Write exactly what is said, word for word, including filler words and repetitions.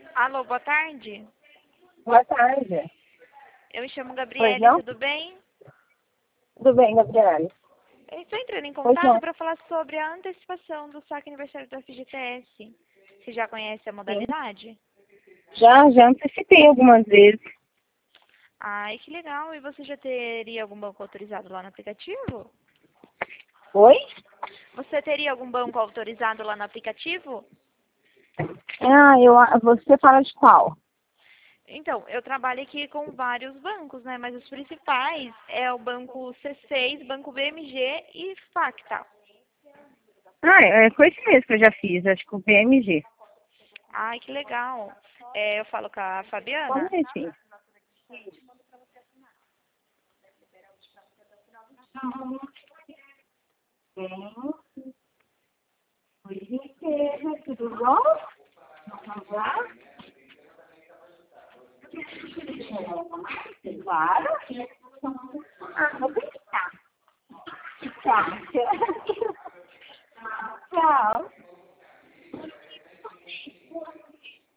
Alô, boa tarde. Boa tarde. Eu me chamo Pois Gabriele, não? tudo bem? Tudo bem, Gabriela? Eu estou entrando em Pois contato não. para falar sobre a antecipação do saque aniversário da F G T S. Você já conhece a Sim. modalidade? Já, já antecipei algumas vezes. Ai, que legal. E você já teria algum banco autorizado lá no aplicativo? Oi? Você teria algum banco autorizado lá no aplicativo? Ah, eu, você fala de qual? Então, eu trabalho aqui com vários bancos, né? Mas os principais é o banco C seis, banco B M G e Facta. Ah, é com esse mesmo que eu já fiz, acho que o B M G. Ai, que legal. É, eu falo com a Só um Fabiana. minutinho. Oi, Riqueza, tudo bom? Vamos lá? Claro. Ah, vou pensar. Tá.